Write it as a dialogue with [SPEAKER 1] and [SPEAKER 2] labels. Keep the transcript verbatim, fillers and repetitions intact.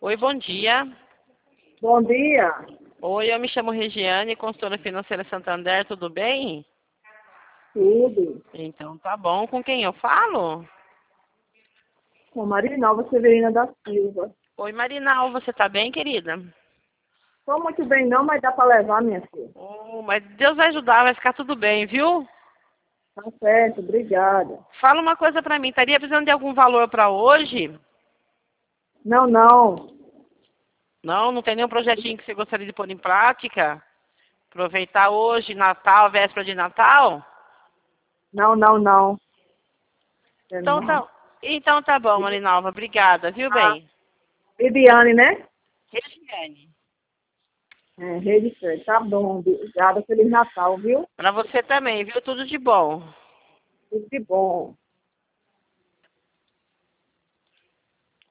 [SPEAKER 1] Oi, bom dia.
[SPEAKER 2] Bom dia.
[SPEAKER 1] Oi, eu me chamo Regiane, consultora financeira Santander, tudo bem?
[SPEAKER 2] Tudo.
[SPEAKER 1] Então tá bom. Com quem eu falo?
[SPEAKER 2] Com Marinalva Severina da Silva.
[SPEAKER 1] Oi, Marinal, você tá bem, querida?
[SPEAKER 2] Tô muito bem não, mas dá para levar, minha filha.
[SPEAKER 1] Oh, mas Deus vai ajudar, vai ficar tudo bem, viu?
[SPEAKER 2] Tá certo, obrigada.
[SPEAKER 1] Fala uma coisa pra mim, estaria precisando de algum valor pra hoje?
[SPEAKER 2] Não, não.
[SPEAKER 1] Não, não tem nenhum projetinho que você gostaria de pôr em prática? Aproveitar hoje, Natal, véspera de Natal?
[SPEAKER 2] Não, não, não. É,
[SPEAKER 1] Então
[SPEAKER 2] não.
[SPEAKER 1] tá, então tá bom, Marinalva, obrigada, viu,
[SPEAKER 2] Ah,
[SPEAKER 1] bem?
[SPEAKER 2] Viviane, né?
[SPEAKER 1] Regiane.
[SPEAKER 2] É, Rede Fé. Tá bom, obrigada. Feliz Natal, viu?
[SPEAKER 1] Pra você também, viu? Tudo de bom.
[SPEAKER 2] Tudo de bom.